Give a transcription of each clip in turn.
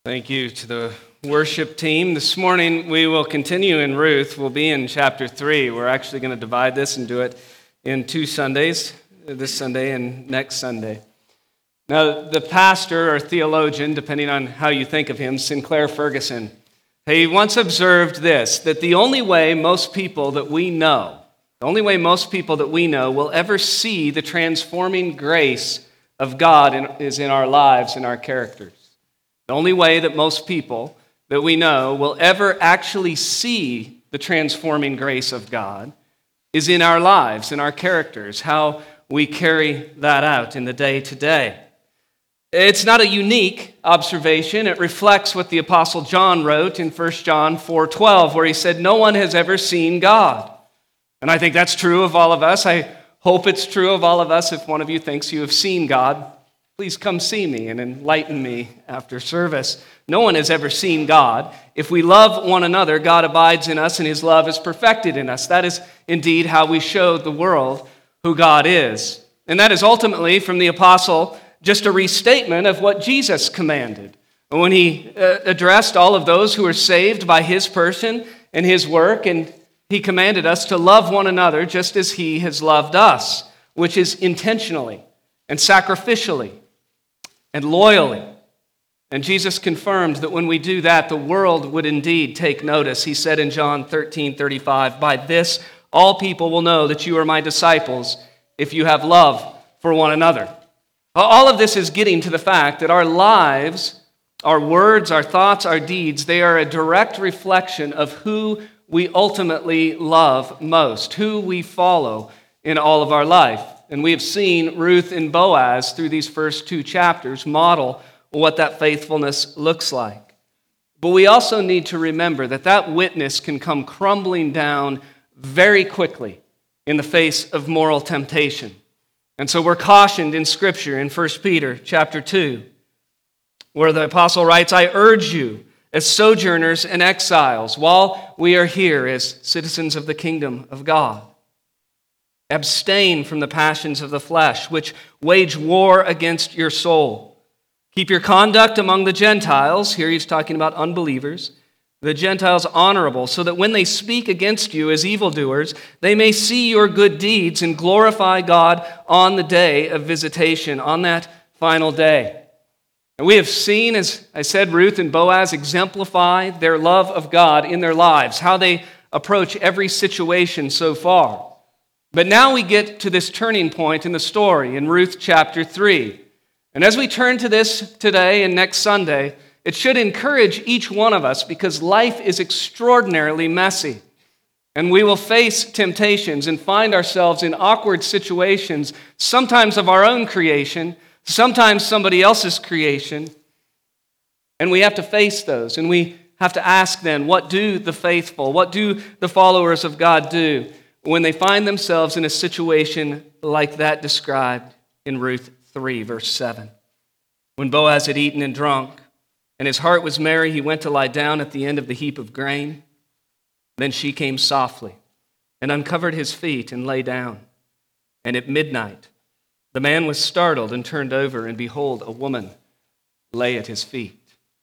Thank you to the worship team. This morning we will continue in Ruth. We'll be in chapter 3. We're actually going to divide this and do it in 2 Sundays, this Sunday and next Sunday. Now, the pastor or theologian, depending on how you think of him, Sinclair Ferguson, he once observed this, that the only way most people that we know will ever see the transforming grace of God is in our lives and our characters. The only way that most people that we know will ever actually see the transforming grace of God is in our lives, in our characters, how we carry that out in the day-to-day. It's not a unique observation. It reflects what the Apostle John wrote in 1 John 4:12, where he said, "No one has ever seen God." And I think that's true of all of us. I hope it's true of all of us. If one of you thinks you have seen God, please come see me and enlighten me after service. No one has ever seen God. If we love one another, God abides in us and his love is perfected in us. That is indeed how we show the world who God is. And that is ultimately, from the apostle, just a restatement of what Jesus commanded when he addressed all of those who are saved by his person and his work, and he commanded us to love one another just as he has loved us, which is intentionally and sacrificially and loyally. And Jesus confirmed that when we do that, the world would indeed take notice. He said in John 13:35, "By this all people will know that you are my disciples if you have love for one another." All of this is getting to the fact that our lives, our words, our thoughts, our deeds, they are a direct reflection of who we ultimately love most, who we follow in all of our life. And we have seen Ruth and Boaz through these first 2 chapters model what that faithfulness looks like. But we also need to remember that that witness can come crumbling down very quickly in the face of moral temptation. And so we're cautioned in Scripture in 1 Peter chapter 2, where the apostle writes, "I urge you as sojourners and exiles while we are here as citizens of the kingdom of God. Abstain from the passions of the flesh, which wage war against your soul. Keep your conduct among the Gentiles," here he's talking about unbelievers, "the Gentiles honorable, so that when they speak against you as evildoers, they may see your good deeds and glorify God on the day of visitation," on that final day. And we have seen, as I said, Ruth and Boaz exemplify their love of God in their lives, how they approach every situation so far. But now we get to this turning point in the story in Ruth chapter 3. And as we turn to this today and next Sunday, it should encourage each one of us because life is extraordinarily messy. And we will face temptations and find ourselves in awkward situations, sometimes of our own creation, sometimes somebody else's creation. And we have to face those. And we have to ask then, what do the faithful, what do the followers of God do when they find themselves in a situation like that described in Ruth 3, verse 7. "When Boaz had eaten and drunk, and his heart was merry, he went to lie down at the end of the heap of grain. Then she came softly and uncovered his feet and lay down. And at midnight the man was startled and turned over, and behold, a woman lay at his feet."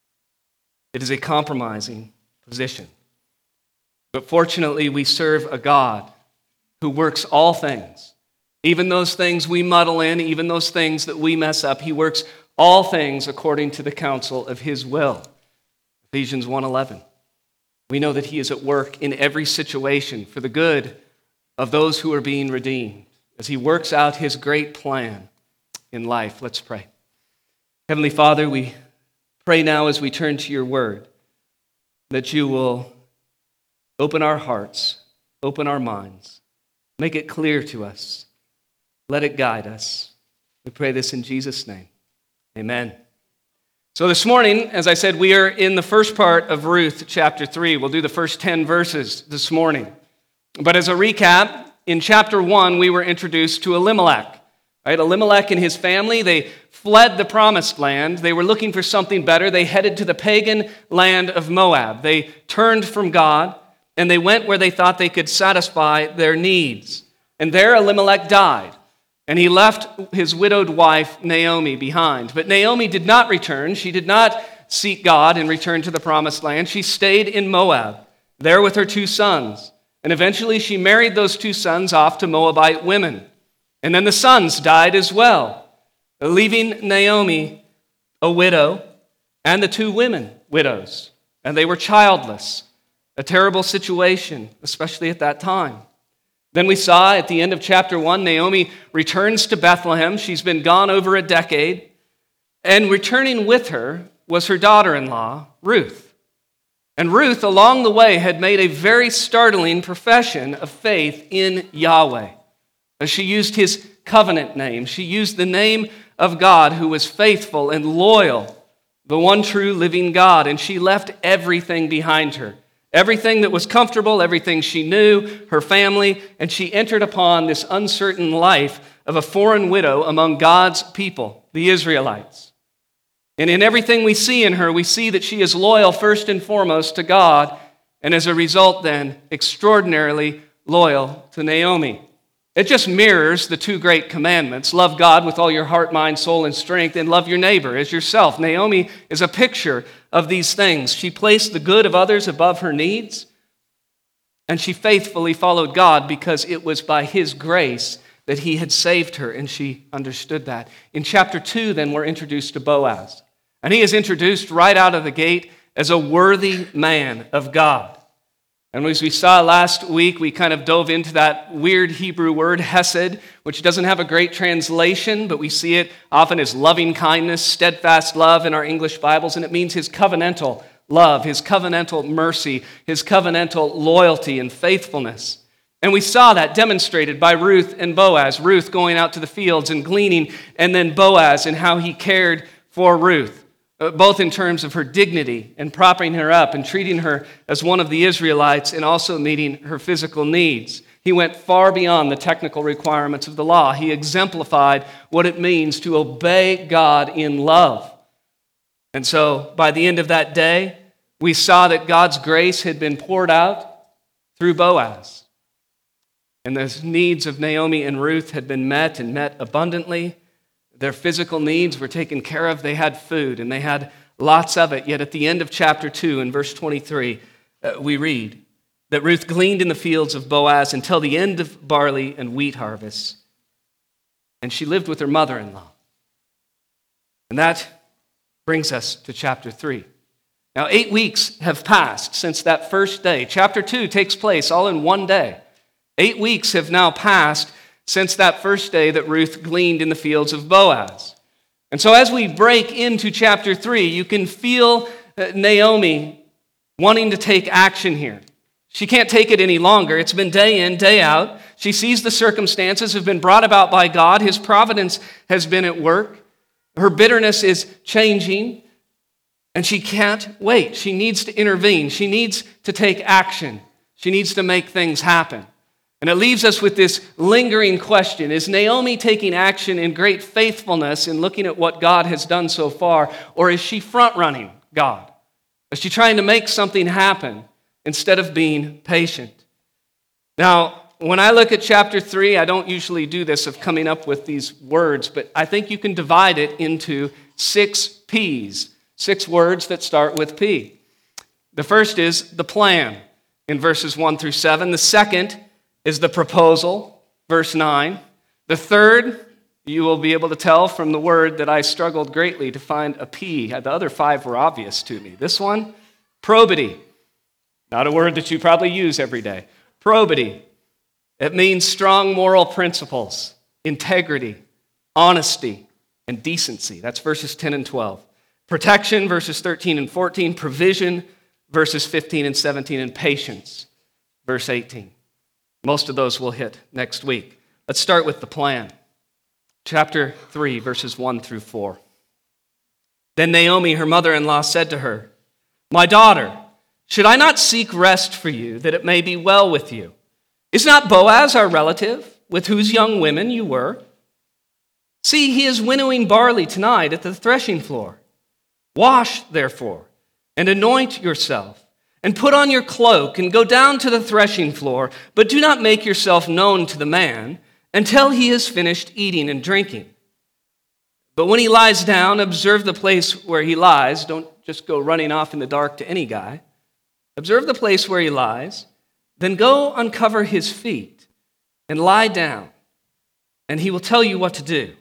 It is a compromising position. But fortunately, we serve a God who works all things, even those things we muddle in, even those things that we mess up. He works all things according to the counsel of his will. Ephesians 1:11. We know that he is at work in every situation for the good of those who are being redeemed as he works out his great plan in life. Let's pray. Heavenly Father, we pray now as we turn to your word that you will open our hearts, open our minds, make it clear to us. Let it guide us. We pray this in Jesus' name. Amen. So this morning, as I said, we are in the first part of Ruth chapter 3. We'll do the first 10 verses this morning. But as a recap, in chapter 1, we were introduced to Elimelech. Right? Elimelech and his family, they fled the promised land. They were looking for something better. They headed to the pagan land of Moab. They turned from God, and they went where they thought they could satisfy their needs. And there Elimelech died. and he left his widowed wife, Naomi, behind. But Naomi did not return. She did not seek God and return to the promised land. She stayed in Moab, there with her 2 sons. And eventually she married those 2 sons off to Moabite women. And then the sons died as well, leaving Naomi a widow and the 2 women widows. And they were childless, a terrible situation, especially at that time. Then we saw at the end of chapter 1, Naomi returns to Bethlehem. She's been gone over a decade. And returning with her was her daughter-in-law, Ruth. And Ruth, along the way, had made a very startling profession of faith in Yahweh. She used his covenant name. She used the name of God who was faithful and loyal, the one true living God. And she left everything behind her. Everything that was comfortable, everything she knew, her family, and she entered upon this uncertain life of a foreign widow among God's people, the Israelites. And in everything we see in her, we see that she is loyal first and foremost to God, and as a result then, extraordinarily loyal to Naomi. It just mirrors the 2 great commandments. Love God with all your heart, mind, soul, and strength, and love your neighbor as yourself. Naomi is a picture of these things. She placed the good of others above her needs, and she faithfully followed God because it was by his grace that he had saved her, and she understood that. In chapter 2, then, we're introduced to Boaz. And he is introduced right out of the gate as a worthy man of God. And as we saw last week, we kind of dove into that weird Hebrew word, hesed, which doesn't have a great translation, but we see it often as loving kindness, steadfast love in our English Bibles, and it means his covenantal love, his covenantal mercy, his covenantal loyalty and faithfulness. And we saw that demonstrated by Ruth and Boaz, Ruth going out to the fields and gleaning, and then Boaz and how he cared for Ruth, both in terms of her dignity and propping her up and treating her as one of the Israelites and also meeting her physical needs. He went far beyond the technical requirements of the law. He exemplified what it means to obey God in love. And so by the end of that day, we saw that God's grace had been poured out through Boaz. And the needs of Naomi and Ruth had been met and met abundantly. Their physical needs were taken care of. They had food, and they had lots of it. Yet at the end of chapter 2, in verse 23, we read that Ruth gleaned in the fields of Boaz until the end of barley and wheat harvests, and she lived with her mother-in-law. And that brings us to chapter 3. Now, 8 weeks have passed since that first day. Chapter 2 takes place all in one day. 8 weeks have now passed since that first day that Ruth gleaned in the fields of Boaz. And so as we break into chapter 3, you can feel Naomi wanting to take action here. She can't take it any longer. It's been day in, day out. She sees the circumstances have been brought about by God. His providence has been at work. Her bitterness is changing, and she can't wait. She needs to intervene. She needs to take action. She needs to make things happen. And it leaves us with this lingering question. Is Naomi taking action in great faithfulness in looking at what God has done so far, or is she front-running God? Is she trying to make something happen instead of being patient? Now, when I look at chapter 3, I don't usually do this of coming up with these words, but I think you can divide it into 6 P's, 6 words that start with P. The first is the plan in verses 1 through 7. The second is the proposal, verse 9. The third, you will be able to tell from the word that I struggled greatly to find a P. The other 5 were obvious to me. This one, probity. Not a word that you probably use every day. Probity. It means strong moral principles, integrity, honesty, and decency. That's verses 10 and 12. Protection, verses 13 and 14. Provision, verses 15 and 17. And patience, verse 18. Most of those we'll hit next week. Let's start with the plan. Chapter 3, verses 1 through 4. Then Naomi, her mother-in-law, said to her, "My daughter, should I not seek rest for you, that it may be well with you? Is not Boaz our relative, with whose young women you were? See, he is winnowing barley tonight at the threshing floor. Wash, therefore, and anoint yourself, and put on your cloak, and go down to the threshing floor, but do not make yourself known to the man, until he has finished eating and drinking. But when he lies down, observe the place where he lies. Don't just go running off in the dark to any guy. Observe the place where he lies. Then go uncover his feet and lie down, and he will tell you what to do.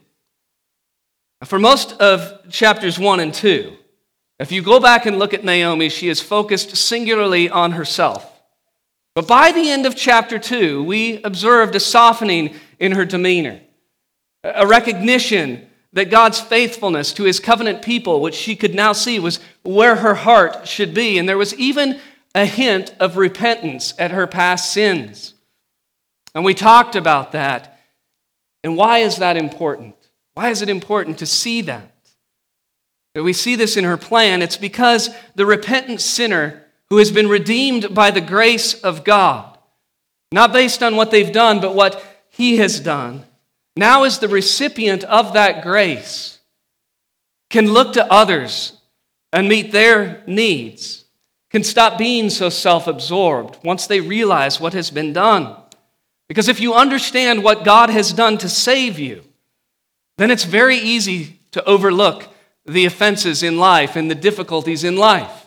For most of chapters 1 and 2, if you go back and look at Naomi, she is focused singularly on herself. But by the end of chapter 2, we observed a softening in her demeanor, a recognition that God's faithfulness to his covenant people, which she could now see, was where her heart should be. And there was even a hint of repentance at her past sins. And we talked about that. And why is that important? Why is it important to see that? That we see this in her plan. It's because the repentant sinner who has been redeemed by the grace of God, not based on what they've done, but what he has done, now is the recipient of that grace, can look to others and meet their needs, can stop being so self-absorbed once they realize what has been done. Because if you understand what God has done to save you, then it's very easy to overlook the offenses in life and the difficulties in life.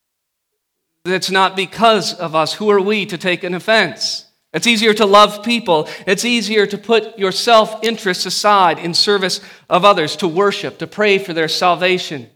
It's not because of us. Who are we to take an offense? It's easier to love people. It's easier to put your self-interest aside in service of others, to worship, to pray for their salvation.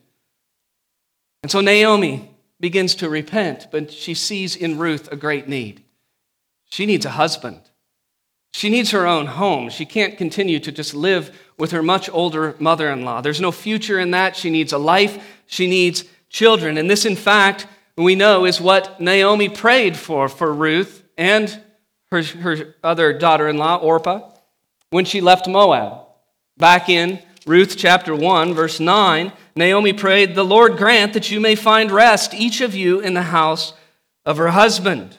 And so Naomi begins to repent, but she sees in Ruth a great need. She needs a husband. She needs her own home. She can't continue to just live with her much older mother-in-law. There's no future in that. She needs a life. She needs children. And this, in fact, we know is what Naomi prayed for Ruth and her other daughter-in-law, Orpah, when she left Moab. Back in Ruth chapter 1, verse 9, Naomi prayed, "The Lord grant that you may find rest, each of you in the house of her husband."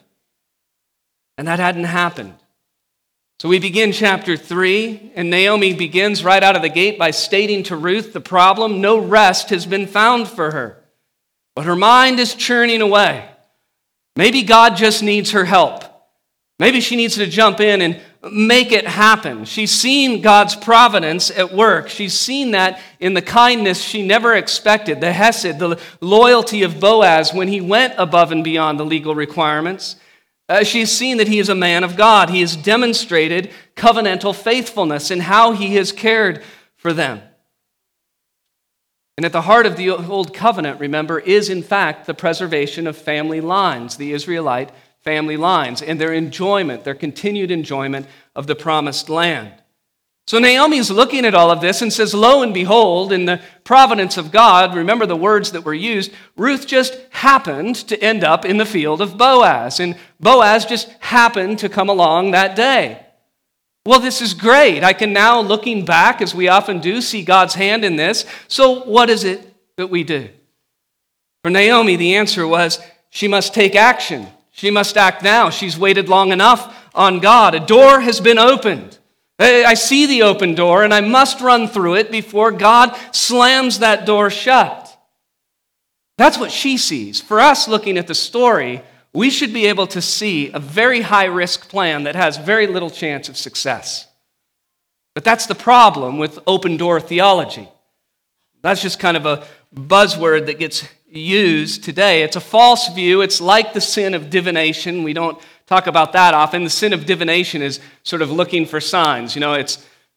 And that hadn't happened. So we begin chapter 3, and Naomi begins right out of the gate by stating to Ruth the problem. No rest has been found for her, but her mind is churning away. Maybe God just needs her help. Maybe she needs to jump in and make it happen. She's seen God's providence at work. She's seen that in the kindness she never expected, the hesed, the loyalty of Boaz when he went above and beyond the legal requirements. She's seen that he is a man of God. He has demonstrated covenantal faithfulness in how he has cared for them. And at the heart of the old covenant, remember, is in fact the preservation of family lines, the Israelite family lines, and their enjoyment, their continued enjoyment of the promised land. So Naomi is looking at all of this and says, lo and behold, in the providence of God, remember the words that were used, Ruth just happened to end up in the field of Boaz, and Boaz just happened to come along that day. Well, this is great. I can now, looking back, as we often do, see God's hand in this. So what is it that we do? For Naomi, the answer was she must take action. She must act now. She's waited long enough on God. A door has been opened. I see the open door, and I must run through it before God slams that door shut. That's what she sees. For us, looking at the story, we should be able to see a very high-risk plan that has very little chance of success. But that's the problem with open-door theology. That's just kind of a buzzword that gets used today. It's a false view. It's like the sin of divination. We don't talk about that often. The sin of divination is sort of looking for signs. You know, it's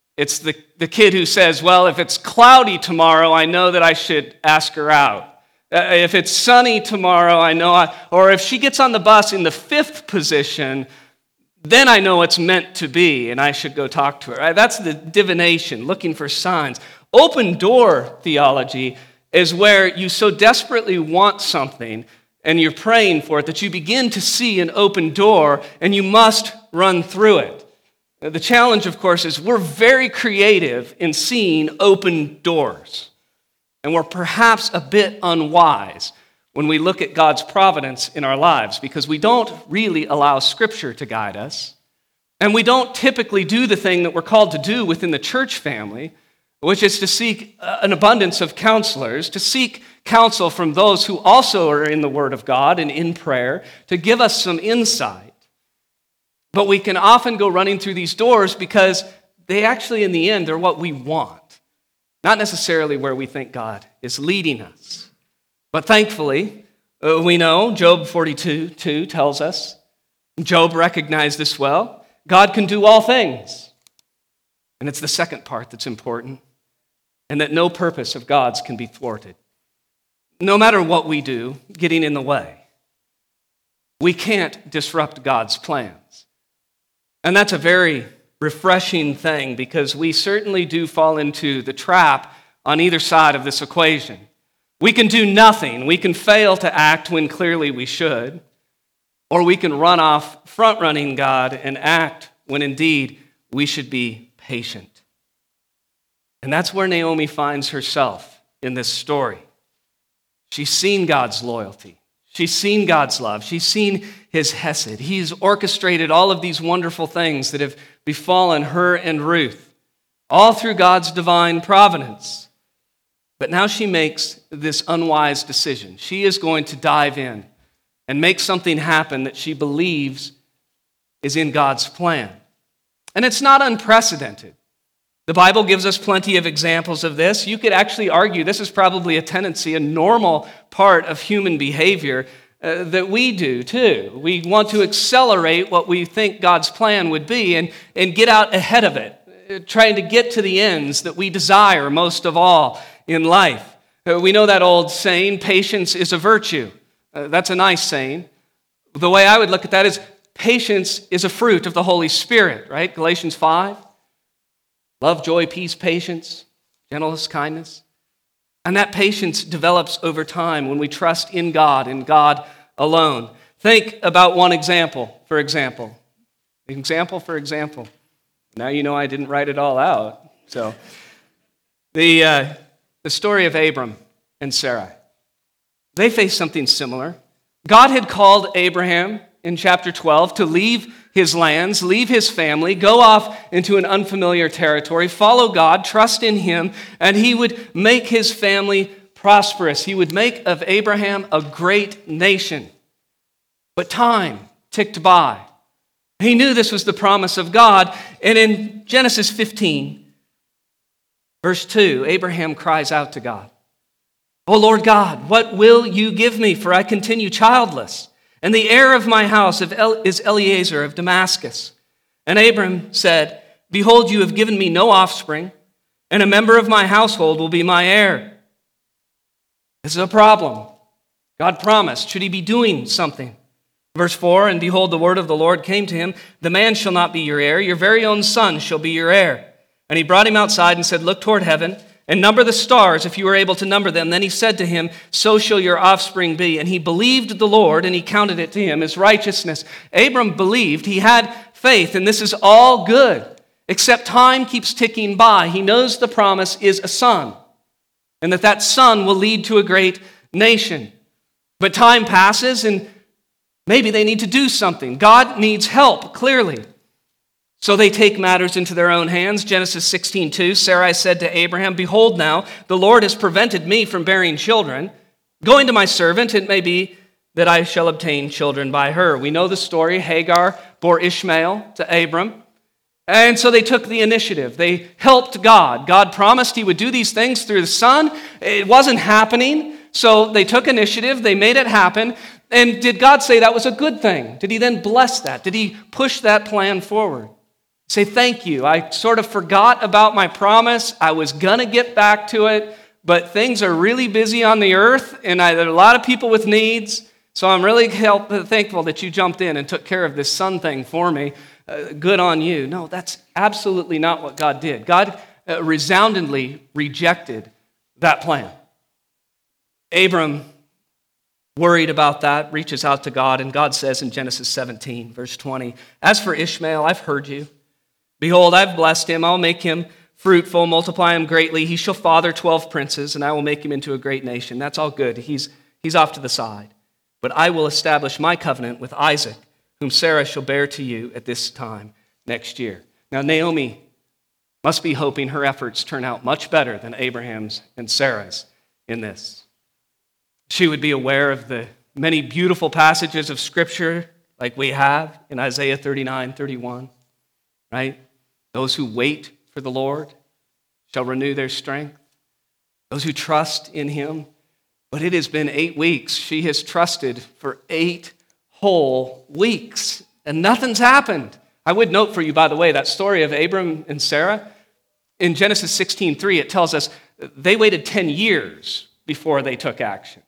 the kid who says, well, if it's cloudy tomorrow, I know that I should ask her out. If it's sunny tomorrow, I know, or if she gets on the bus in the 5th position, then I know it's meant to be, and I should go talk to her. Right? That's the divination, looking for signs. Open door theology is where you so desperately want something and you're praying for it that you begin to see an open door and you must run through it. The challenge, of course, is we're very creative in seeing open doors. And we're perhaps a bit unwise when we look at God's providence in our lives because we don't really allow Scripture to guide us. And we don't typically do the thing that we're called to do within the church family, which is to seek an abundance of counselors, to seek counsel from those who also are in the Word of God and in prayer, to give us some insight. But we can often go running through these doors because they actually, in the end, are what we want, not necessarily where we think God is leading us. But thankfully, we know Job 42:2 tells us, Job recognized this well, God can do all things. And it's the second part that's important, and that no purpose of God's can be thwarted. No matter what we do, getting in the way, we can't disrupt God's plans. And that's a very refreshing thing because we certainly do fall into the trap on either side of this equation. We can do nothing. We can fail to act when clearly we should. Or we can run off front-running God and act when indeed we should be patient. And that's where Naomi finds herself in this story. She's seen God's loyalty. She's seen God's love. She's seen his hesed. He's orchestrated all of these wonderful things that have befallen her and Ruth, all through God's divine providence. But now she makes this unwise decision. She is going to dive in and make something happen that she believes is in God's plan. And it's not unprecedented. The Bible gives us plenty of examples of this. You could actually argue this is probably a tendency, a normal part of human behavior that we do too. We want to accelerate what we think God's plan would be and get out ahead of it, trying to get to the ends that we desire most of all in life. We know that old saying, patience is a virtue. That's a nice saying. The way I would look at that is patience is a fruit of the Holy Spirit, right? Galatians 5. Love, joy, peace, patience, gentleness, kindness. And that patience develops over time when we trust in God and God alone. Think about one example, for example. Now you know I didn't write it all out. So the story of Abram and Sarai. They faced something similar. God had called Abraham in chapter 12 to leave his lands, leave his family, go off into an unfamiliar territory, follow God, trust in him, and he would make his family prosperous. He would make of Abraham a great nation. But time ticked by. He knew this was the promise of God, and in Genesis 15, verse 2, Abraham cries out to God, "O Lord God, what will you give me? For I continue childless. And the heir of my house is Eliezer of Damascus." And Abram said, "Behold, you have given me no offspring, and a member of my household will be my heir." This is a problem. God promised. Should he be doing something? Verse 4, "And behold, the word of the Lord came to him, the man shall not be your heir, your very own son shall be your heir. And he brought him outside and said, Look toward heaven, and number the stars if you are able to number them. Then he said to him, So shall your offspring be. And he believed the Lord, and he counted it to him as righteousness. Abram believed, he had faith, and this is all good, except time keeps ticking by. He knows the promise is a son, and that son will lead to a great nation. But time passes, and maybe they need to do something. God needs help, clearly. So they take matters into their own hands. Genesis 16:2, Sarai said to Abraham, Behold now, the Lord has prevented me from bearing children. Go into my servant, it may be that I shall obtain children by her. We know the story. Hagar bore Ishmael to Abram. And so they took the initiative. They helped God. God promised he would do these things through the son. It wasn't happening. So they took initiative. They made it happen. And did God say that was a good thing? Did he then bless that? Did he push that plan forward? Say, thank you. I sort of forgot about my promise. I was going to get back to it, but things are really busy on the earth, and there are a lot of people with needs, so I'm really thankful that you jumped in and took care of this son thing for me. Good on you. No, that's absolutely not what God did. God resoundingly rejected that plan. Abram, worried about that, reaches out to God, and God says in Genesis 17, verse 20, As for Ishmael, I've heard you. Behold, I've blessed him. I'll make him fruitful, multiply him greatly. He shall father 12 princes, and I will make him into a great nation. That's all good. He's off to the side. But I will establish my covenant with Isaac, whom Sarah shall bear to you at this time next year. Now, Naomi must be hoping her efforts turn out much better than Abraham's and Sarah's in this. She would be aware of the many beautiful passages of Scripture like we have in Isaiah 39:31, right? Those who wait for the Lord shall renew their strength. Those who trust in him. But it has been 8 weeks. She has trusted for 8 whole weeks, and nothing's happened. I would note for you, by the way, that story of Abram and Sarah. In Genesis 16:3, it tells us they waited 10 years before they took action.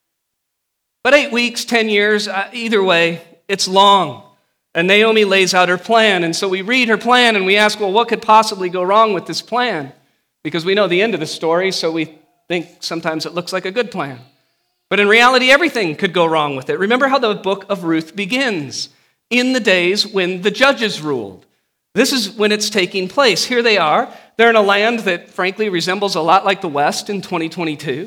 But 8 weeks, 10 years, either way, it's long. And Naomi lays out her plan. And so we read her plan and we ask, well, what could possibly go wrong with this plan? Because we know the end of the story, so we think sometimes it looks like a good plan. But in reality, everything could go wrong with it. Remember how the book of Ruth begins. In the days when the judges ruled. This is when it's taking place. Here they are. They're in a land that, frankly, resembles a lot like the West in 2022.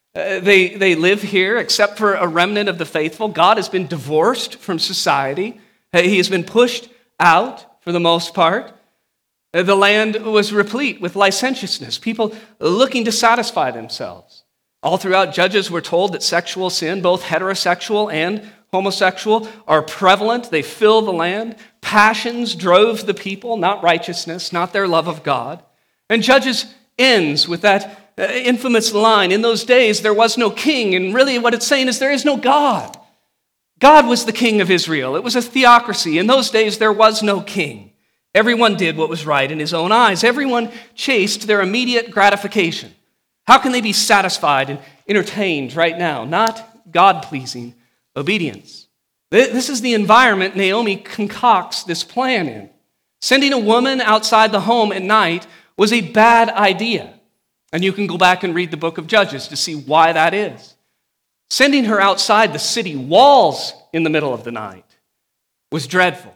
They live here, except for a remnant of the faithful. God has been divorced from society. He has been pushed out for the most part. The land was replete with licentiousness, people looking to satisfy themselves. All throughout Judges, we're told that sexual sin, both heterosexual and homosexual, are prevalent. They fill the land. Passions drove the people, not righteousness, not their love of God. And Judges ends with that infamous line, in those days there was no king, and really what it's saying is there is no God. God was the king of Israel. It was a theocracy. In those days there was no king. Everyone did what was right in his own eyes. Everyone chased their immediate gratification. How can they be satisfied and entertained right now? Not God-pleasing obedience. This is the environment Naomi concocts this plan in. Sending a woman outside the home at night was a bad idea. And you can go back and read the book of Judges to see why that is. Sending her outside the city walls in the middle of the night was dreadful.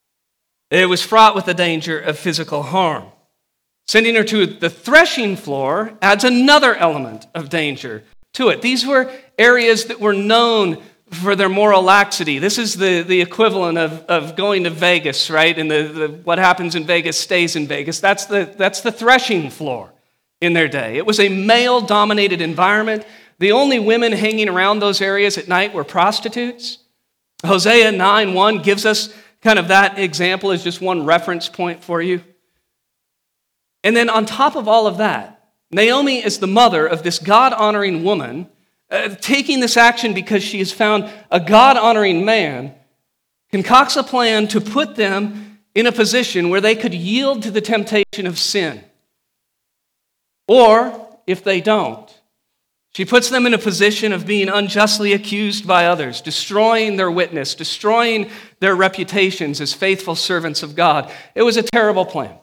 It was fraught with the danger of physical harm. Sending her to the threshing floor adds another element of danger to it. These were areas that were known for their moral laxity. This is the equivalent of going to Vegas, right? And what happens in Vegas stays in Vegas. That's the threshing floor in their day. It was a male-dominated environment. The only women hanging around those areas at night were prostitutes. Hosea 9:1 gives us kind of that example as just one reference point for you. And then on top of all of that, Naomi is the mother of this God-honoring woman, taking this action because she has found a God-honoring man, concocts a plan to put them in a position where they could yield to the temptation of sin. Or, if they don't, she puts them in a position of being unjustly accused by others, destroying their witness, destroying their reputations as faithful servants of God. It was a terrible plan.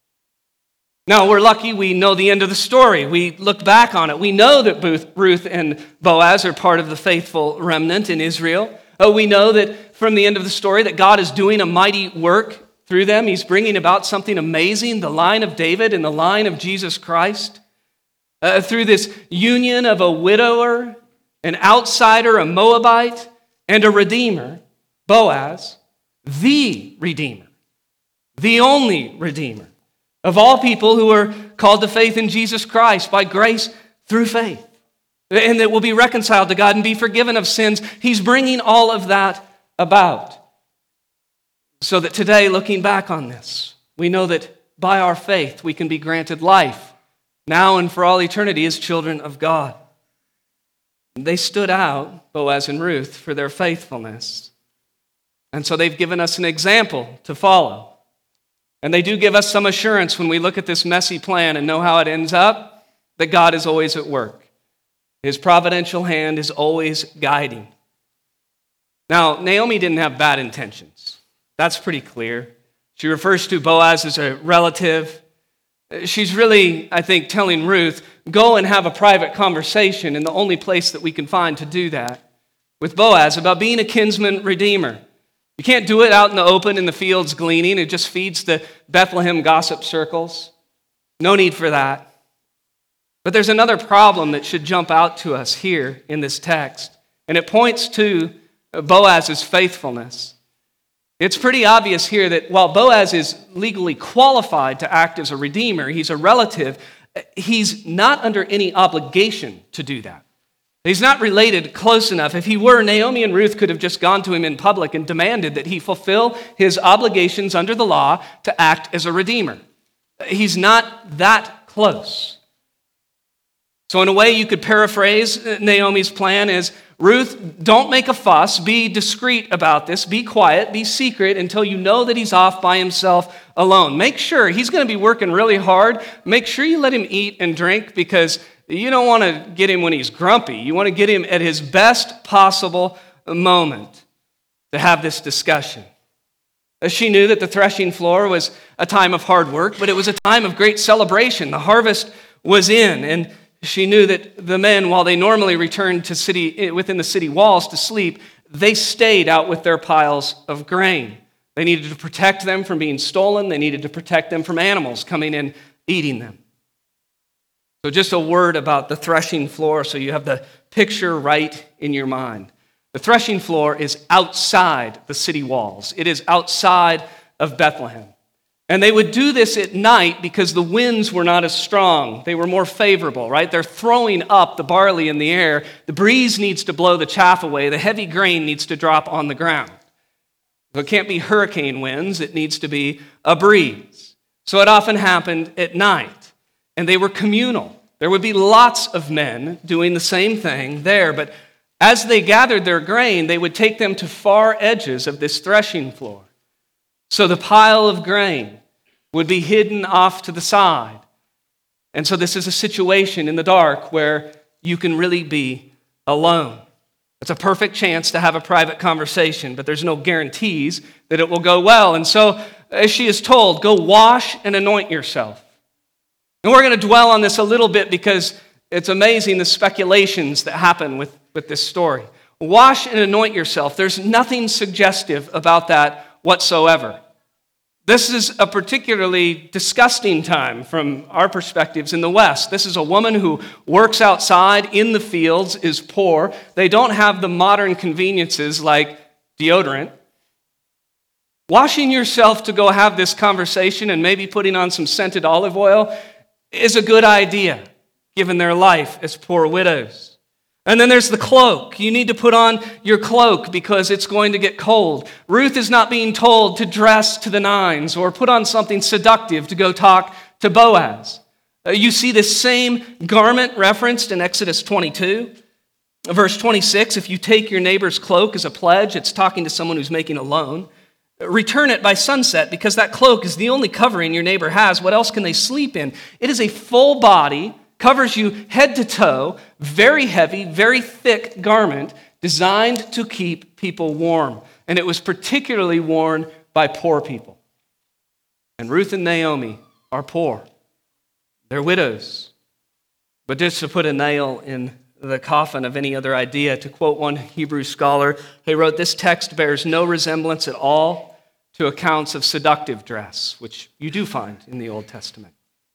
Now, we're lucky we know the end of the story. We look back on it. We know that Ruth and Boaz are part of the faithful remnant in Israel. We know that from the end of the story that God is doing a mighty work through them. He's bringing about something amazing, the line of David and the line of Jesus Christ. Through this union of a widower, an outsider, a Moabite, and a redeemer, Boaz, the redeemer, the only redeemer of all people who are called to faith in Jesus Christ by grace through faith, and that will be reconciled to God and be forgiven of sins. He's bringing all of that about. So that today, looking back on this, we know that by our faith we can be granted life, now and for all eternity, as children of God. They stood out, Boaz and Ruth, for their faithfulness. And so they've given us an example to follow. And they do give us some assurance when we look at this messy plan and know how it ends up, that God is always at work. His providential hand is always guiding. Now, Naomi didn't have bad intentions. That's pretty clear. She refers to Boaz as a relative. She's really, I think, telling Ruth, go and have a private conversation in the only place that we can find to do that with Boaz about being a kinsman redeemer. You can't do it out in the open in the fields gleaning. It just feeds the Bethlehem gossip circles. No need for that. But there's another problem that should jump out to us here in this text, and it points to Boaz's faithfulness. It's pretty obvious here that while Boaz is legally qualified to act as a redeemer, he's a relative, he's not under any obligation to do that. He's not related close enough. If he were, Naomi and Ruth could have just gone to him in public and demanded that he fulfill his obligations under the law to act as a redeemer. He's not that close. So in a way, you could paraphrase Naomi's plan as, Ruth, don't make a fuss. Be discreet about this. Be quiet. Be secret until you know that he's off by himself alone. Make sure he's going to be working really hard. Make sure you let him eat and drink, because you don't want to get him when he's grumpy. You want to get him at his best possible moment to have this discussion. She knew that the threshing floor was a time of hard work, but it was a time of great celebration. The harvest was in, and she knew that the men, while they normally returned to within the city walls to sleep, they stayed out with their piles of grain. They needed to protect them from being stolen. They needed to protect them from animals coming in, eating them. So just a word about the threshing floor so you have the picture right in your mind. The threshing floor is outside the city walls. It is outside of Bethlehem. And they would do this at night because the winds were not as strong. They were more favorable, right? They're throwing up the barley in the air. The breeze needs to blow the chaff away. The heavy grain needs to drop on the ground. So it can't be hurricane winds. It needs to be a breeze. So it often happened at night. And they were communal. There would be lots of men doing the same thing there. But as they gathered their grain, they would take them to far edges of this threshing floor. So the pile of grain would be hidden off to the side. And so this is a situation in the dark where you can really be alone. It's a perfect chance to have a private conversation, but there's no guarantees that it will go well. And so, as she is told, go wash and anoint yourself. And we're going to dwell on this a little bit because it's amazing the speculations that happen with this story. Wash and anoint yourself. There's nothing suggestive about that whatsoever. This is a particularly disgusting time from our perspectives in the West. This is a woman who works outside in the fields, is poor. They don't have the modern conveniences like deodorant. Washing yourself to go have this conversation and maybe putting on some scented olive oil is a good idea, given their life as poor widows. And then there's the cloak. You need to put on your cloak because it's going to get cold. Ruth is not being told to dress to the nines or put on something seductive to go talk to Boaz. You see this same garment referenced in Exodus 22. Verse 26, if you take your neighbor's cloak as a pledge, it's talking to someone who's making a loan. Return it by sunset because that cloak is the only covering your neighbor has. What else can they sleep in? It is a full body, covers you head to toe, very heavy, very thick garment designed to keep people warm. And it was particularly worn by poor people. And Ruth and Naomi are poor. They're widows. But just to put a nail in the coffin of any other idea, to quote one Hebrew scholar, he wrote, this text bears no resemblance at all to accounts of seductive dress, which you do find in the Old Testament.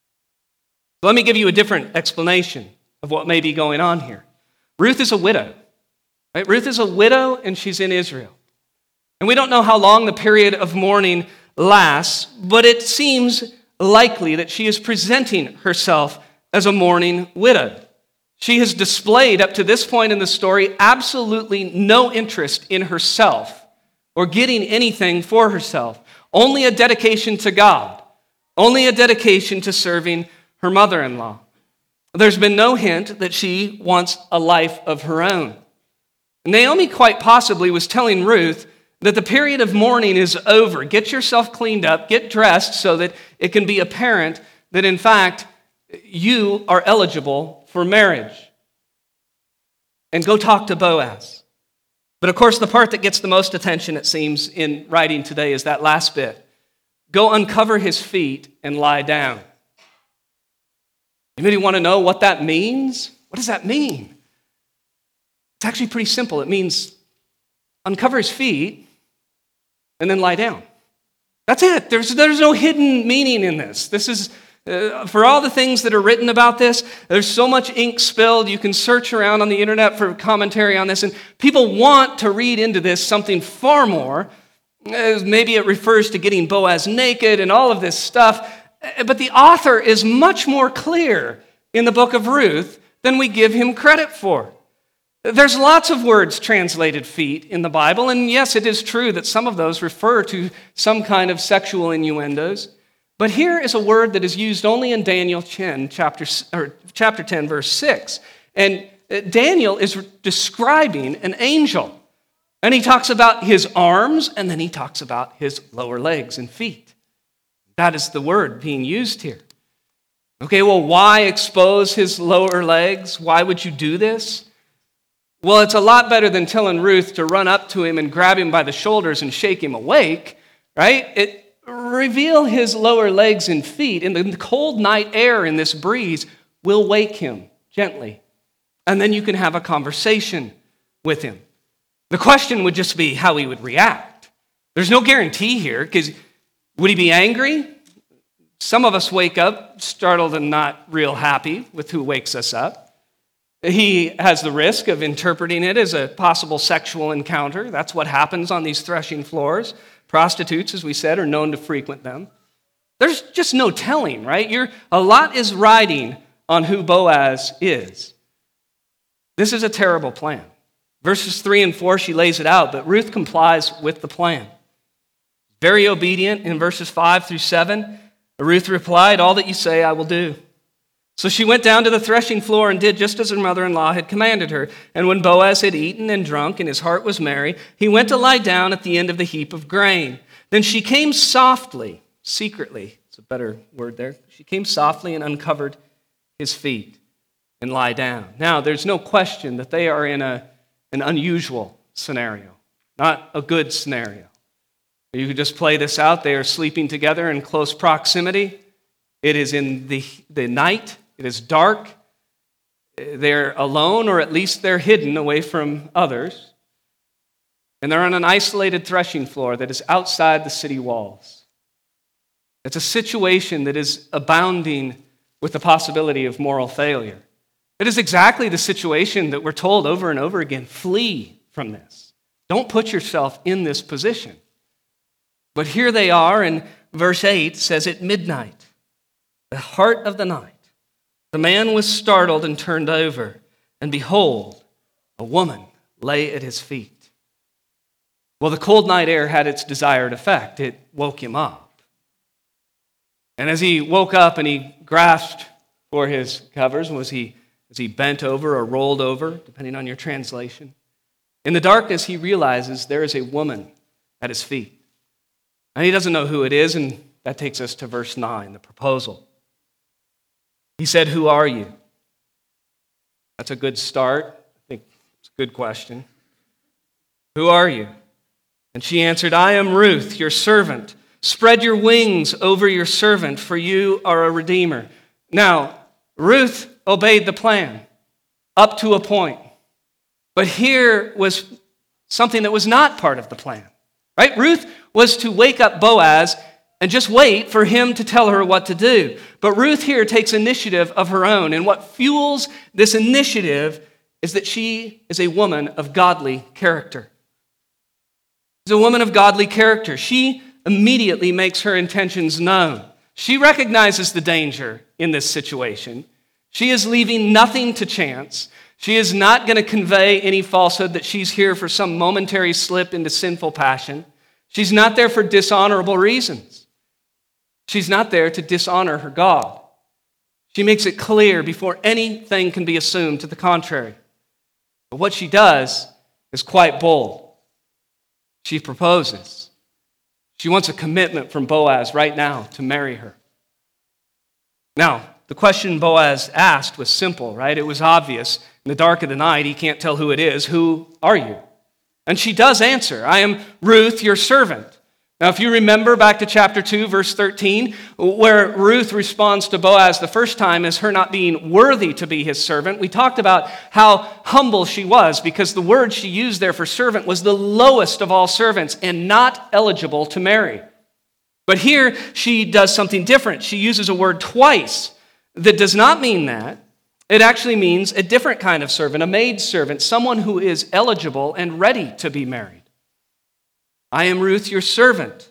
Let me give you a different explanation of what may be going on here. Ruth is a widow. Right? Ruth is a widow and she's in Israel. And we don't know how long the period of mourning lasts, but it seems likely that she is presenting herself as a mourning widow. She has displayed up to this point in the story absolutely no interest in herself or getting anything for herself. Only a dedication to God. Only a dedication to serving her mother-in-law. There's been no hint that she wants a life of her own. Naomi quite possibly was telling Ruth that the period of mourning is over. Get yourself cleaned up, get dressed so that it can be apparent that in fact you are eligible for marriage. And go talk to Boaz. But of course the part that gets the most attention, it seems, in writing today is that last bit. Go uncover his feet and lie down. You maybe want to know what that means? What does that mean? It's actually pretty simple. It means uncover his feet and then lie down. That's it. There's no hidden meaning in this. This is, for all the things that are written about this, there's so much ink spilled. You can search around on the internet for commentary on this, and people want to read into this something far more. Maybe it refers to getting Boaz naked and all of this stuff. But the author is much more clear in the book of Ruth than we give him credit for. There's lots of words translated feet in the Bible, and yes, it is true that some of those refer to some kind of sexual innuendos. But here is a word that is used only in Daniel 10, chapter 10, verse 6. And Daniel is describing an angel. And he talks about his arms, and then he talks about his lower legs and feet. That is the word being used here. Okay, well, why expose his lower legs? Why would you do this? Well, it's a lot better than telling Ruth to run up to him and grab him by the shoulders and shake him awake, right? Reveal his lower legs and feet, and the cold night air in this breeze will wake him gently. And then you can have a conversation with him. The question would just be how he would react. There's no guarantee here, because would he be angry? Some of us wake up startled and not real happy with who wakes us up. He has the risk of interpreting it as a possible sexual encounter. That's what happens on these threshing floors. Prostitutes, as we said, are known to frequent them. There's just no telling, right? A lot is riding on who Boaz is. This is a terrible plan. Verses 3 and 4, she lays it out, but Ruth complies with the plan. Very obedient in verses 5 through 7. Ruth replied, "All that you say I will do." So she went down to the threshing floor and did just as her mother-in-law had commanded her. And when Boaz had eaten and drunk and his heart was merry, he went to lie down at the end of the heap of grain. Then she came softly, secretly, it's a better word there. She came softly and uncovered his feet and lie down. Now, there's no question that they are in an unusual scenario, not a good scenario. You could just play this out. They are sleeping together in close proximity. It is in the night. It is dark. They're alone, or at least they're hidden away from others. And they're on an isolated threshing floor that is outside the city walls. It's a situation that is abounding with the possibility of moral failure. It is exactly the situation that we're told over and over again, flee from this. Don't put yourself in this position. But here they are, and verse 8 says, at midnight, the heart of the night, the man was startled and turned over, and behold, a woman lay at his feet. Well, the cold night air had its desired effect. It woke him up. And as he woke up and he grasped for his covers, as he bent over or rolled over, depending on your translation, in the darkness he realizes there is a woman at his feet. And he doesn't know who it is, and that takes us to verse 9, the proposal. He said, "Who are you?" That's a good start. I think it's a good question. "Who are you?" And she answered, "I am Ruth, your servant. Spread your wings over your servant, for you are a redeemer." Now, Ruth obeyed the plan up to a point. But here was something that was not part of the plan. Right? Ruth was to wake up Boaz and just wait for him to tell her what to do. But Ruth here takes initiative of her own. And what fuels this initiative is that she is a woman of godly character. She's a woman of godly character. She immediately makes her intentions known. She recognizes the danger in this situation. She is leaving nothing to chance. She is not going to convey any falsehood that she's here for some momentary slip into sinful passion. She's not there for dishonorable reasons. She's not there to dishonor her God. She makes it clear before anything can be assumed to the contrary. But what she does is quite bold. She proposes. She wants a commitment from Boaz right now to marry her. Now, the question Boaz asked was simple, right? It was obvious. In the dark of the night, he can't tell who it is. Who are you? And she does answer, "I am Ruth, your servant." Now, if you remember back to chapter 2, verse 13, where Ruth responds to Boaz the first time as her not being worthy to be his servant, we talked about how humble she was because the word she used there for servant was the lowest of all servants and not eligible to marry. But here she does something different. She uses a word twice that does not mean that. It actually means a different kind of servant, a maidservant, someone who is eligible and ready to be married. "I am Ruth, your servant.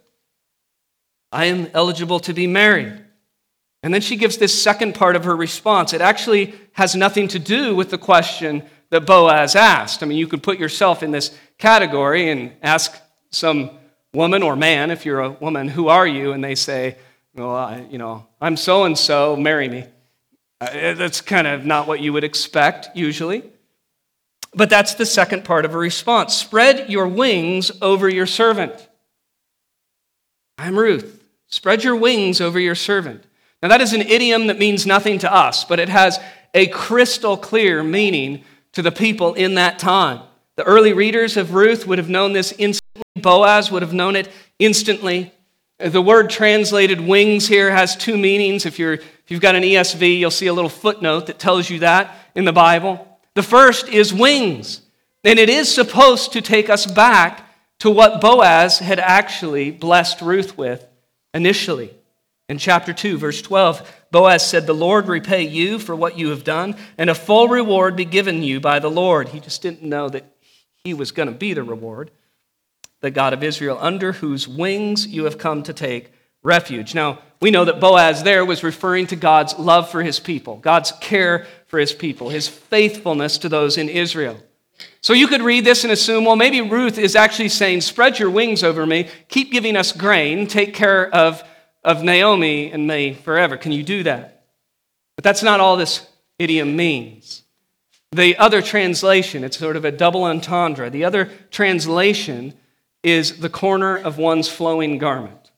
I am eligible to be married." And then she gives this second part of her response. It actually has nothing to do with the question that Boaz asked. I mean, you could put yourself in this category and ask some woman or man, if you're a woman, who are you? And they say, well, I'm so-and-so, marry me. That's kind of not what you would expect, usually. But that's the second part of a response. Spread your wings over your servant. I'm Ruth. Spread your wings over your servant. Now, that is an idiom that means nothing to us, but it has a crystal clear meaning to the people in that time. The early readers of Ruth would have known this instantly. Boaz would have known it instantly. The word translated wings here has two meanings. If you've got an ESV, you'll see a little footnote that tells you that in the Bible. The first is wings, and it is supposed to take us back to what Boaz had actually blessed Ruth with initially. In chapter 2, verse 12, Boaz said, "The Lord repay you for what you have done, and a full reward be given you by the Lord." He just didn't know that he was going to be the reward. "The God of Israel, under whose wings you have come to take refuge." Now, we know that Boaz there was referring to God's love for his people, God's care for his people, his faithfulness to those in Israel. So you could read this and assume, well, maybe Ruth is actually saying, spread your wings over me, keep giving us grain, take care of Naomi and me forever. Can you do that? But that's not all this idiom means. The other translation, it's sort of a double entendre. The other translation is the corner of one's flowing garment.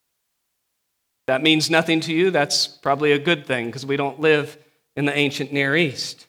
That means nothing to you. That's probably a good thing because we don't live in the ancient Near East.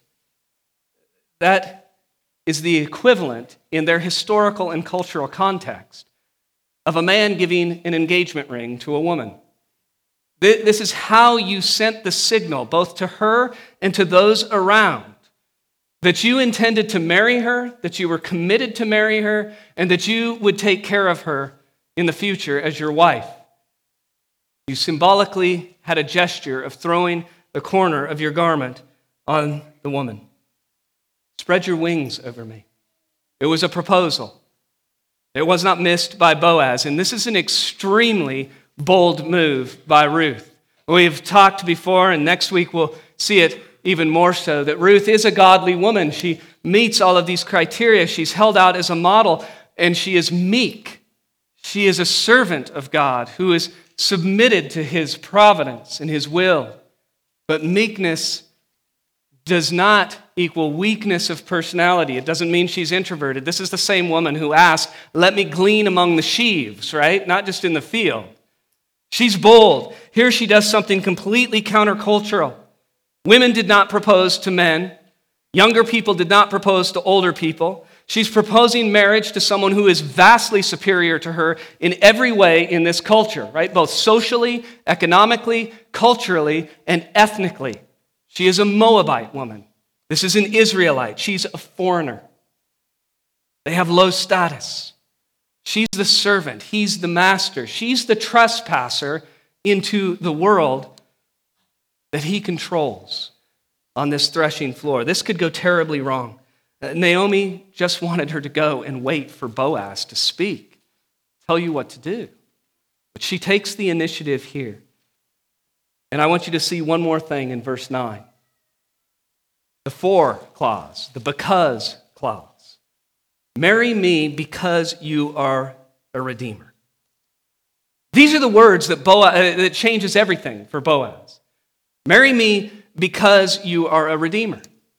That is the equivalent in their historical and cultural context of a man giving an engagement ring to a woman. This is how you sent the signal, both to her and to those around, that you intended to marry her, that you were committed to marry her, and that you would take care of her in the future as your wife. You symbolically had a gesture of throwing the corner of your garment on the woman. Spread your wings over me. It was a proposal. It was not missed by Boaz, and this is an extremely bold move by Ruth. We've talked before, and next week we'll see it even more so, that Ruth is a godly woman. She meets all of these criteria. She's held out as a model, and she is meek. She is a servant of God who is submitted to his providence and his will. But meekness does not equal weakness of personality. It doesn't mean she's introverted. This is the same woman who asked, "Let me glean among the sheaves," right? Not just in the field. She's bold. Here she does something completely countercultural. Women did not propose to men. Younger people did not propose to older people. She's proposing marriage to someone who is vastly superior to her in every way in this culture, right? Both socially, economically, culturally, and ethnically. She is a Moabite woman. This is an Israelite. She's a foreigner. They have low status. She's the servant. He's the master. She's the trespasser into the world that he controls on this threshing floor. This could go terribly wrong. Naomi just wanted her to go and wait for Boaz to speak, tell you what to do. But she takes the initiative here. And I want you to see one more thing in verse 9. The for clause, the because clause. Marry me because you are a redeemer. These are the words that changes everything for Boaz. Marry me because you are a redeemer.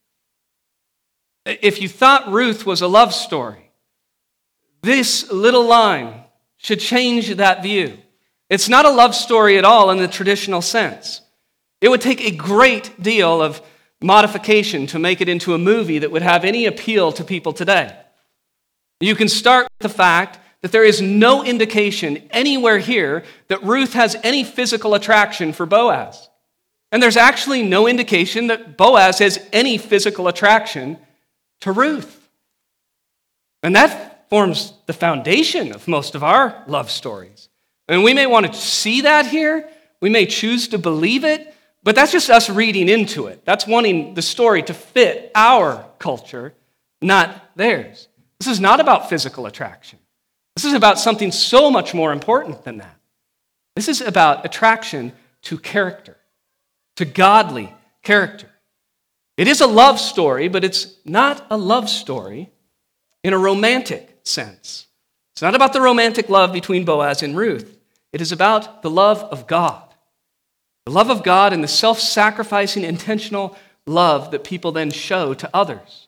If you thought Ruth was a love story, this little line should change that view. It's not a love story at all in the traditional sense. It would take a great deal of modification to make it into a movie that would have any appeal to people today. You can start with the fact that there is no indication anywhere here that Ruth has any physical attraction for Boaz. And there's actually no indication that Boaz has any physical attraction to Ruth. And that forms the foundation of most of our love stories. And we may want to see that here. We may choose to believe it, but that's just us reading into it. That's wanting the story to fit our culture, not theirs. This is not about physical attraction. This is about something so much more important than that. This is about attraction to character, to godly character. It is a love story, but it's not a love story in a romantic sense. It's not about the romantic love between Boaz and Ruth. It is about the love of God. The love of God and the self-sacrificing, intentional love that people then show to others.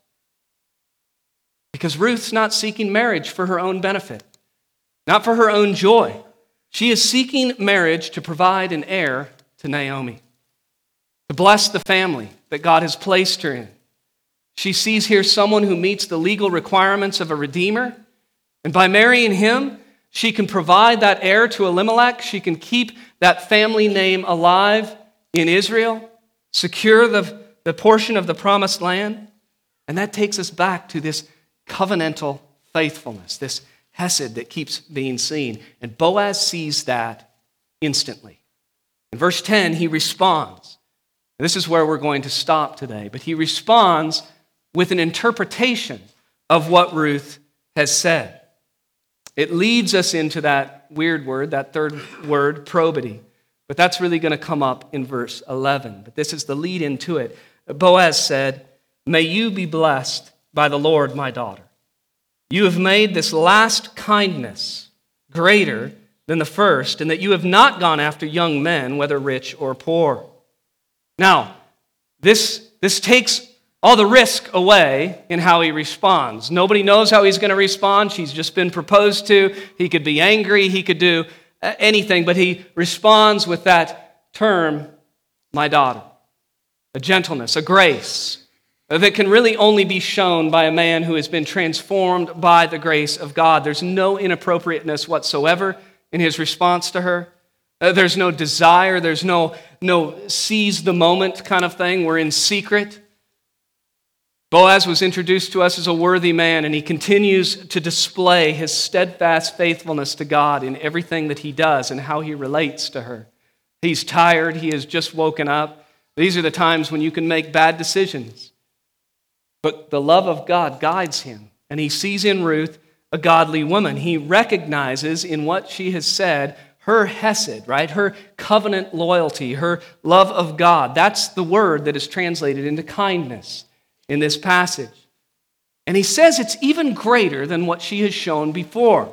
Because Ruth's not seeking marriage for her own benefit, not for her own joy. She is seeking marriage to provide an heir to Naomi, to bless the family that God has placed her in. She sees here someone who meets the legal requirements of a redeemer, and by marrying him, she can provide that heir to Elimelech. She can keep that family name alive in Israel, secure the portion of the promised land. And that takes us back to this covenantal faithfulness, this hesed that keeps being seen. And Boaz sees that instantly. In verse 10, he responds. This is where we're going to stop today. But he responds with an interpretation of what Ruth has said. It leads us into that weird word, that third word, probity. But that's really going to come up in verse 11. But this is the lead into it. Boaz said, "May you be blessed by the Lord, my daughter. You have made this last kindness greater than the first, and that you have not gone after young men, whether rich or poor." Now, this takes all the risk away in how he responds. Nobody knows how he's going to respond. She's just been proposed to. He could be angry. He could do anything, but he responds with that term, my daughter, a gentleness, a grace that can really only be shown by a man who has been transformed by the grace of God. There's no inappropriateness whatsoever in his response to her. There's no desire. There's no seize the moment kind of thing. We're in secret. Boaz was introduced to us as a worthy man, and he continues to display his steadfast faithfulness to God in everything that he does and how he relates to her. He's tired. He has just woken up. These are the times when you can make bad decisions. But the love of God guides him, and he sees in Ruth a godly woman. He recognizes in what she has said her hesed, right? Her covenant loyalty, her love of God. That's the word that is translated into kindness in this passage. And he says it's even greater than what she has shown before.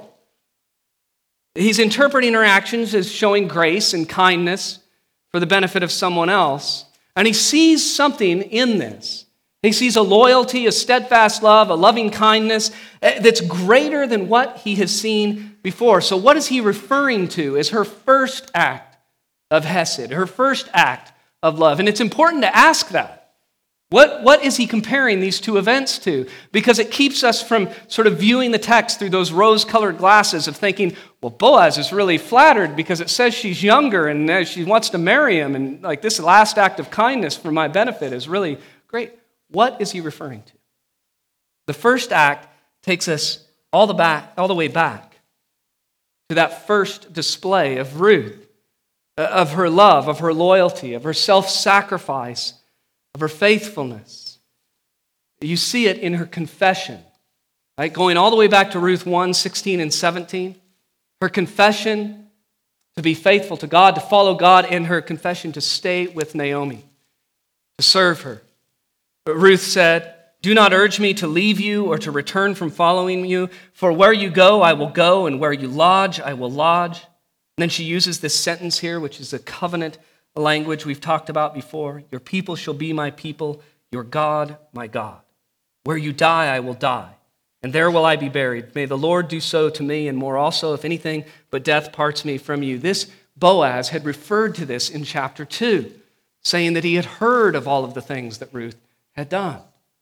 He's interpreting her actions as showing grace and kindness for the benefit of someone else. And he sees something in this. He sees a loyalty, a steadfast love, a loving kindness that's greater than what he has seen before. So what is he referring to as her first act of hesed, her first act of love? And it's important to ask that. What is he comparing these two events to? Because it keeps us from sort of viewing the text through those rose-colored glasses of thinking, well, Boaz is really flattered because it says she's younger and she wants to marry him, and like this last act of kindness for my benefit is really great. What is he referring to? The first act takes us all the way back to that first display of Ruth, of her love, of her loyalty, of her self-sacrifice, of her faithfulness. You see it in her confession, right? Going all the way back to Ruth 1, 16 and 17. Her confession to be faithful to God, to follow God, and her confession to stay with Naomi, to serve her. But Ruth said, "Do not urge me to leave you or to return from following you, for where you go, I will go, and where you lodge, I will lodge." And then she uses this sentence here, which is a covenant language we've talked about before. "Your people shall be my people, your God, my God. Where you die, I will die, and there will I be buried. May the Lord do so to me, and more also, if anything but death parts me from you." This Boaz had referred to this in chapter 2, saying that he had heard of all of the things that Ruth had done.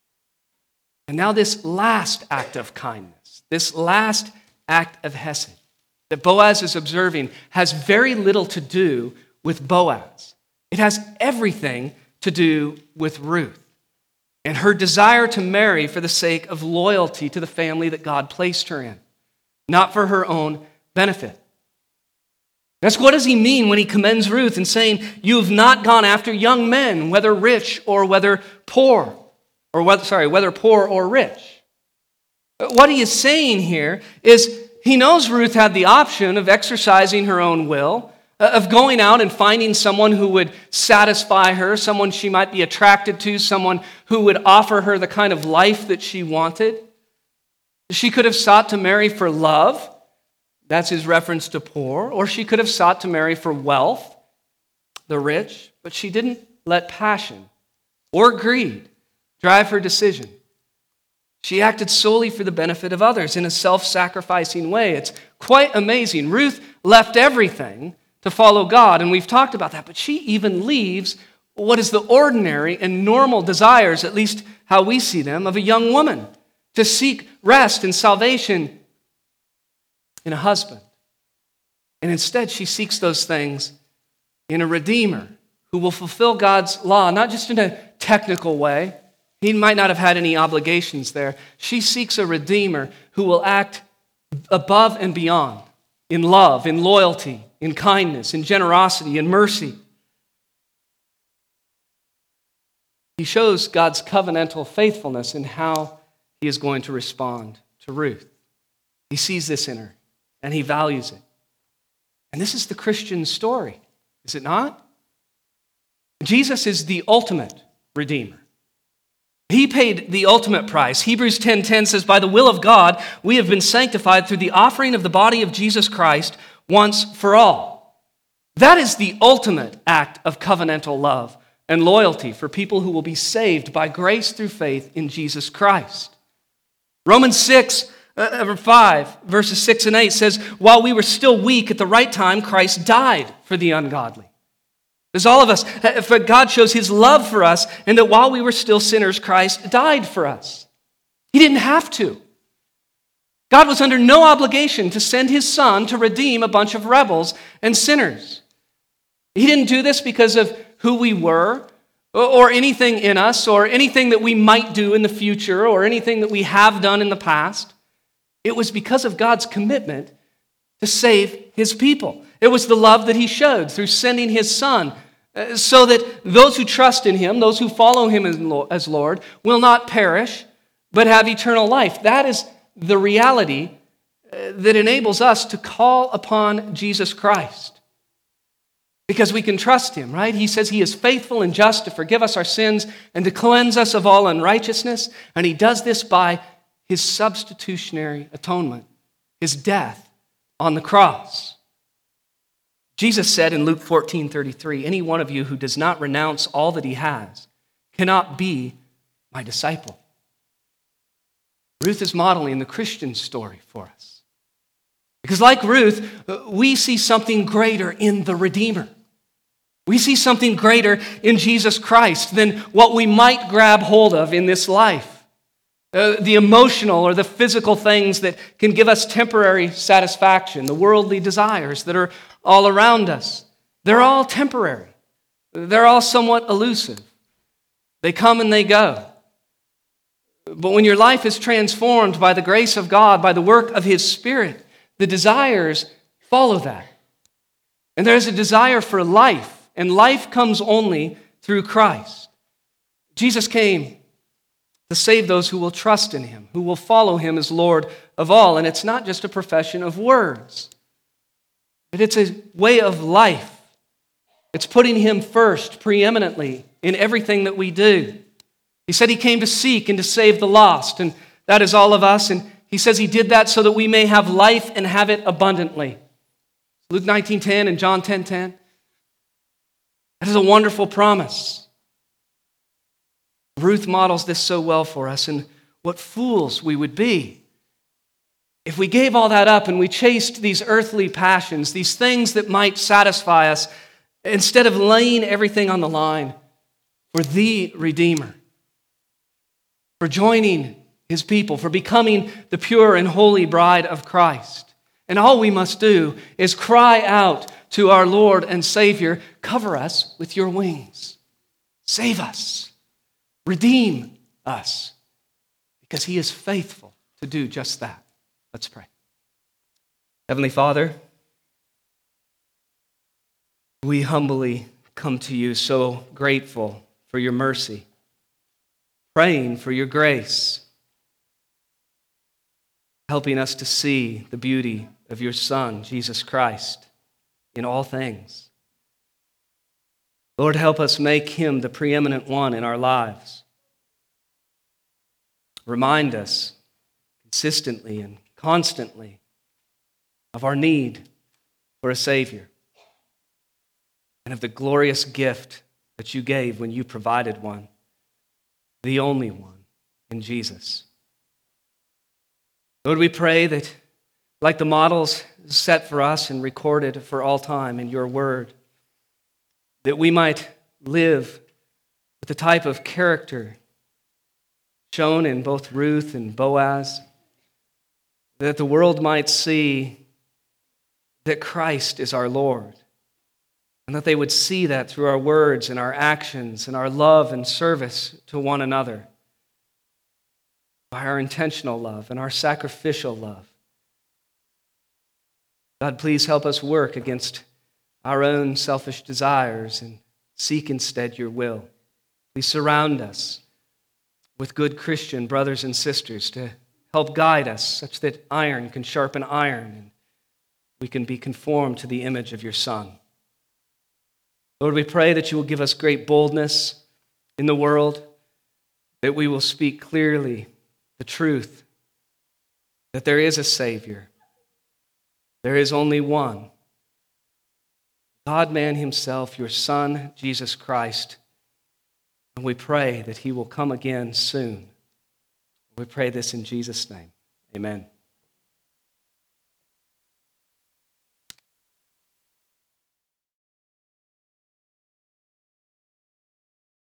And now this last act of kindness, this last act of hesed that Boaz is observing has very little to do with Boaz. It has everything to do with Ruth and her desire to marry for the sake of loyalty to the family that God placed her in, not for her own benefit. That's what does he mean when he commends Ruth and saying, "You have not gone after young men, whether rich or whether poor," or whether poor or rich. What he is saying here is he knows Ruth had the option of exercising her own will, of going out and finding someone who would satisfy her, someone she might be attracted to, someone who would offer her the kind of life that she wanted. She could have sought to marry for love. That's his reference to poor. Or she could have sought to marry for wealth, the rich. But she didn't let passion or greed drive her decision. She acted solely for the benefit of others in a self-sacrificing way. It's quite amazing. Ruth left everything to follow God, and we've talked about that, but she even leaves what is the ordinary and normal desires, at least how we see them, of a young woman, to seek rest and salvation in a husband. And instead, she seeks those things in a Redeemer who will fulfill God's law, not just in a technical way. He might not have had any obligations there. She seeks a Redeemer who will act above and beyond in love, in loyalty, in kindness, in generosity, in mercy. He shows God's covenantal faithfulness in how he is going to respond to Ruth. He sees this in her, and he values it. And this is the Christian story, is it not? Jesus is the ultimate Redeemer. He paid the ultimate price. Hebrews 10:10 says, "By the will of God, we have been sanctified through the offering of the body of Jesus Christ once for all." That is the ultimate act of covenantal love and loyalty for people who will be saved by grace through faith in Jesus Christ. Romans 5, verses 6 and 8 says, "While we were still weak at the right time, Christ died for the ungodly." As all of us, for God shows his love for us, and that while we were still sinners, Christ died for us. He didn't have to. God was under no obligation to send his son to redeem a bunch of rebels and sinners. He didn't do this because of who we were, or anything in us, or anything that we might do in the future, or anything that we have done in the past. It was because of God's commitment to save his people. It was the love that he showed through sending his son so that those who trust in him, those who follow him as Lord, will not perish, but have eternal life. That is the reality that enables us to call upon Jesus Christ. Because we can trust him, right? He says he is faithful and just to forgive us our sins and to cleanse us of all unrighteousness. And he does this by his substitutionary atonement, his death on the cross. Jesus said in Luke 14:33, "Any one of you who does not renounce all that he has cannot be my disciple." Ruth is modeling the Christian story for us. Because like Ruth, we see something greater in the Redeemer. We see something greater in Jesus Christ than what we might grab hold of in this life. The emotional or the physical things that can give us temporary satisfaction, the worldly desires that are all around us. They're all temporary. They're all somewhat elusive. They come and they go. But when your life is transformed by the grace of God, by the work of his Spirit, the desires follow that. And there's a desire for life, and life comes only through Christ. Jesus came to save those who will trust in him, who will follow him as Lord of all. And it's not just a profession of words, but it's a way of life. It's putting him first, preeminently, in everything that we do. He said he came to seek and to save the lost, and that is all of us. And he says he did that so that we may have life and have it abundantly. Luke 19:10 and John 10:10. That is a wonderful promise. Ruth models this so well for us, and what fools we would be if we gave all that up and we chased these earthly passions, these things that might satisfy us, instead of laying everything on the line for the Redeemer, for joining his people, for becoming the pure and holy bride of Christ. And all we must do is cry out to our Lord and Savior, "Cover us with your wings. Save us. Redeem us," because he is faithful to do just that. Let's pray. Heavenly Father, we humbly come to you so grateful for your mercy, praying for your grace, helping us to see the beauty of your Son, Jesus Christ, in all things. Lord, help us make him the preeminent one in our lives. Remind us consistently and constantly of our need for a Savior and of the glorious gift that you gave when you provided one, the only one, in Jesus. Lord, we pray that, like the models set for us and recorded for all time in your word, that we might live with the type of character shown in both Ruth and Boaz, that the world might see that Christ is our Lord, and that they would see that through our words and our actions and our love and service to one another, by our intentional love and our sacrificial love. God, please help us work against our own selfish desires and seek instead your will. Please surround us with good Christian brothers and sisters to help guide us such that iron can sharpen iron and we can be conformed to the image of your Son. Lord, we pray that you will give us great boldness in the world, that we will speak clearly the truth, that there is a Savior. There is only one, God-man himself, your Son, Jesus Christ. And we pray that he will come again soon. We pray this in Jesus' name. Amen.